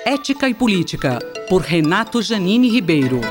Ética e Política, por Renato Janine Ribeiro.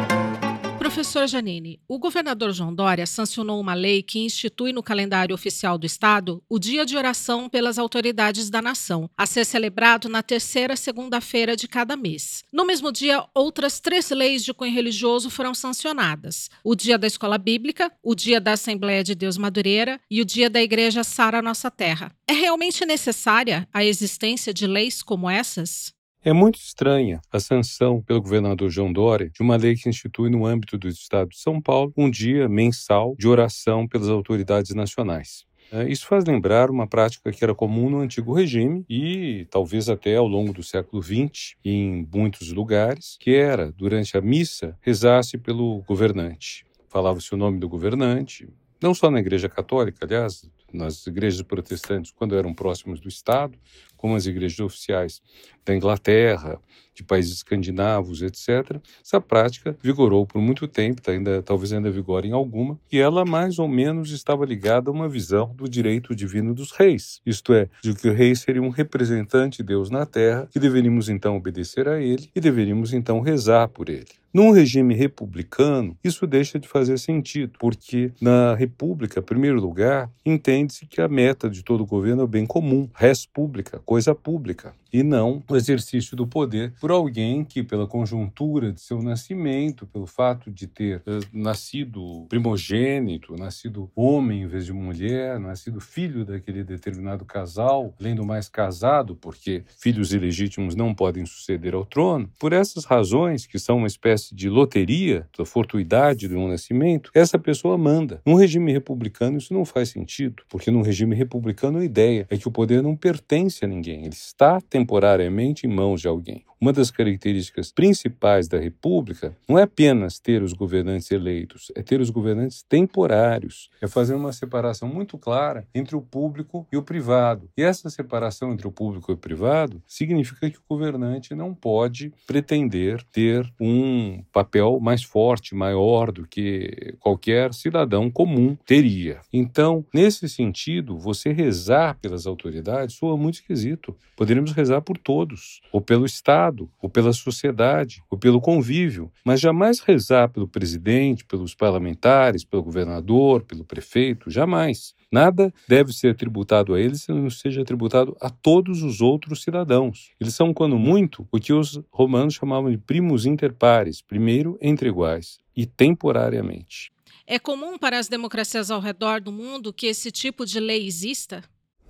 Professor Janine, o governador João Dória sancionou uma lei que institui no calendário oficial do Estado o Dia de Oração pelas Autoridades da Nação, a ser celebrado na terceira segunda-feira de cada mês. No mesmo dia, outras 3 leis de cunho religioso foram sancionadas: o Dia da Escola Bíblica, o Dia da Assembleia de Deus Madureira e o Dia da Igreja Sara Nossa Terra. É realmente necessária a existência de leis como essas? É muito estranha a sanção pelo governador João Dória de uma lei que institui no âmbito do Estado de São Paulo um dia mensal de oração pelas autoridades nacionais. Isso faz lembrar uma prática que era comum no antigo regime e talvez até ao longo do século XX em muitos lugares, que era, durante a missa, rezar-se pelo governante. Falava-se o nome do governante, não só na Igreja Católica, aliás, nas igrejas protestantes, quando eram próximas do Estado, como as igrejas oficiais da Inglaterra, de países escandinavos, etc. Essa prática vigorou por muito tempo, talvez ainda vigore em alguma, e ela mais ou menos estava ligada a uma visão do direito divino dos reis, isto é, de que o rei seria um representante de Deus na terra, que deveríamos então obedecer a ele e deveríamos então rezar por ele. Num regime republicano, isso deixa de fazer sentido, porque na república, em primeiro lugar, entende-se que a meta de todo governo é o bem comum, res publica, coisa pública, e não o exercício do poder por alguém que, pela conjuntura de seu nascimento, pelo fato de ter nascido primogênito, nascido homem em vez de mulher, nascido filho daquele determinado casal, além do mais casado, porque filhos ilegítimos não podem suceder ao trono, por essas razões, que são uma espécie de loteria, da fortuidade de um nascimento, essa pessoa manda. Num regime republicano isso não faz sentido, porque num regime republicano a ideia é que o poder não pertence a ninguém, ele está temporariamente em mãos de alguém. Uma das características principais da república não é apenas ter os governantes eleitos, é ter os governantes temporários, é fazer uma separação muito clara entre o público e o privado. E essa separação entre o público e o privado significa que o governante não pode pretender ter um papel mais forte, maior do que qualquer cidadão comum teria. Então, nesse sentido, você rezar pelas autoridades soa muito esquisito. Poderíamos rezar por todos, ou pelo Estado, ou pela sociedade, ou pelo convívio, mas jamais rezar pelo presidente, pelos parlamentares, pelo governador, pelo prefeito, jamais. Nada deve ser tributado a eles se não seja tributado a todos os outros cidadãos. Eles são, quando muito, o que os romanos chamavam de primus inter pares, primeiro entre iguais, e temporariamente. É comum para as democracias ao redor do mundo que esse tipo de lei exista?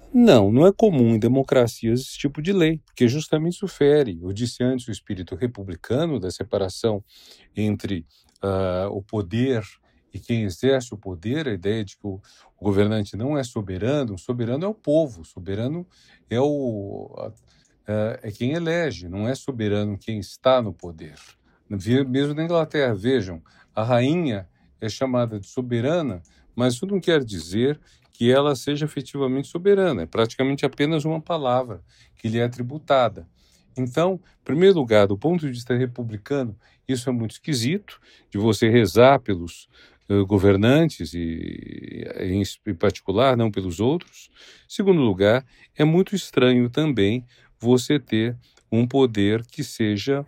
Não é comum em democracias esse tipo de lei, porque justamente isso fere, eu disse antes, o espírito republicano da separação entre o poder e quem exerce o poder, a ideia de que o governante não é soberano, o soberano é o povo, o soberano é quem elege, não é soberano quem está no poder. Mesmo na Inglaterra, vejam, a rainha é chamada de soberana, mas isso não quer dizer que ela seja efetivamente soberana, é praticamente apenas uma palavra que lhe é tributada. Então, em primeiro lugar, do ponto de vista republicano, isso é muito esquisito, de você rezar pelos governantes e, em particular, não pelos outros. Em segundo lugar, é muito estranho também você ter um poder que seja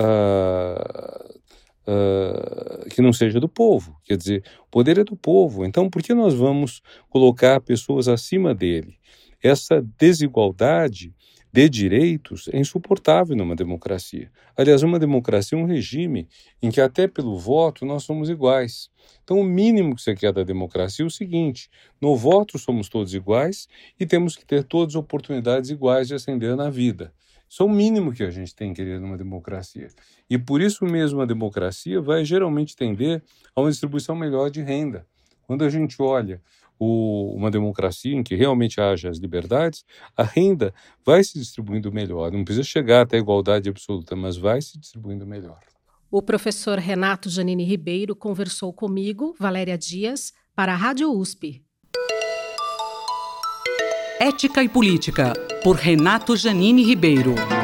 que não seja do povo. Quer dizer, o poder é do povo. Então, por que nós vamos colocar pessoas acima dele? Essa desigualdade de direitos é insuportável numa democracia. Aliás, uma democracia é um regime em que até pelo voto nós somos iguais. Então, o mínimo que você quer da democracia é o seguinte: no voto somos todos iguais e temos que ter todas as oportunidades iguais de ascender na vida. Isso é o mínimo que a gente tem que querer numa democracia. E por isso mesmo a democracia vai geralmente tender a uma distribuição melhor de renda. Quando a gente olha uma democracia em que realmente haja as liberdades, a renda vai se distribuindo melhor. Não precisa chegar até a igualdade absoluta, mas vai se distribuindo melhor. O professor Renato Janine Ribeiro conversou comigo, Valéria Dias, para a Rádio USP. Ética e Política, por Renato Janine Ribeiro.